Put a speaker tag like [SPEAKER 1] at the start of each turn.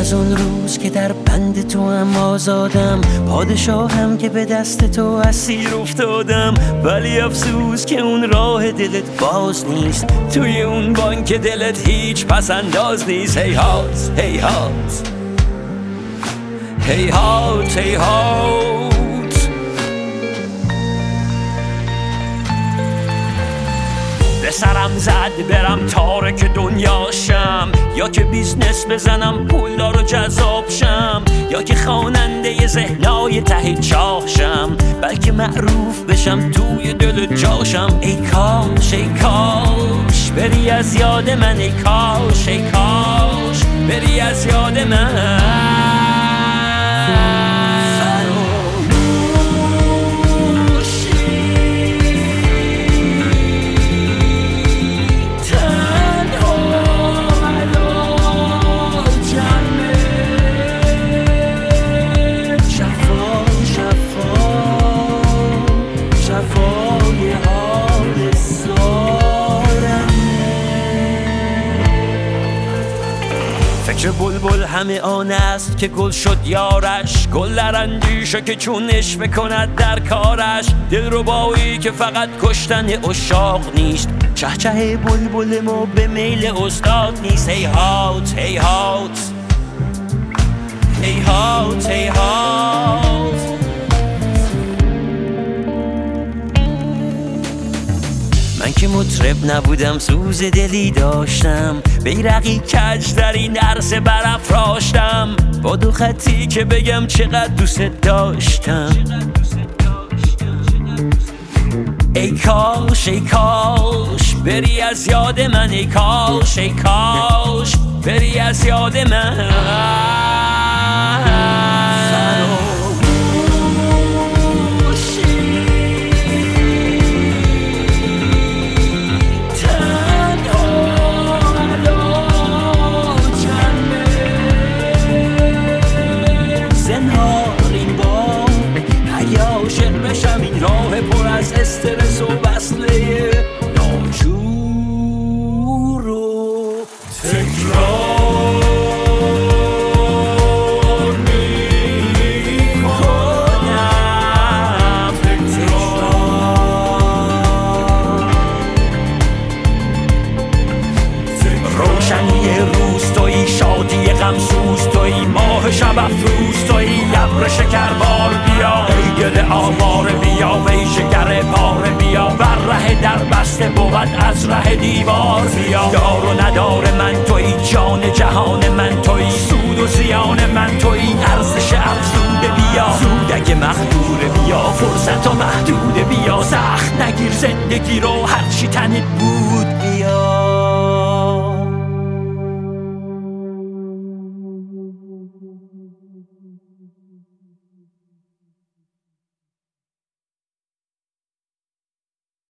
[SPEAKER 1] از اون روز که در بند تو هم آزادم، پادشاهم که به دست تو اسیر افتادم. ولی افسوس که اون راه دلت باز نیست، توی اون بانک دلت هیچ پسنداز نیست. هیهات هیهات هیهات هیهات. به سرم زد برم تارک دنیاشم، یا که بیزنس بزنم پولدار و جذاب شم، یا که خواننده ذهنای ته چاهشم، بلکه معروف بشم توی دل جاشم. ای کاش ای کاش بری از یاد من، ای کاش ای کاش بری از یاد من. فکر بلبل همه آن است که گل شد یارش، گل در اندیشه که چونش بکند در کارش. دلربایی که فقط کشتن عشاق نیست، چهچه بلبل ما به میل استاد نیست. هیهات هیهات هیهات هیهات. من که مطرب نبودم سوز دلی داشتم، بیرقی کج در این عرصه برافراشتم، با دو خطی که بگم چقدر دوست داشتم. ای کاش ای کاش بری از یاد من، ای کاش ای کاش بری از یاد من. بشم این راه پر از استرس و وصله ناجور و تکرار میکنم. روشنی روز تویی، شادی غمسوز تویی، ماه شب افروز تویی، ابر شکربار بیا، ای گل آواره بیا، وی شکر پاره بیا، بر ره در بسته بود از ره دیوار بیا. دار و ندار من تویی، جان جهان من تویی، سود و زیان من تویی، ارزش افزوده بیا، سودک مخدور بیا، فرصت و محدود بیا، سخت نگیر زندگی رو هرچی تنت بود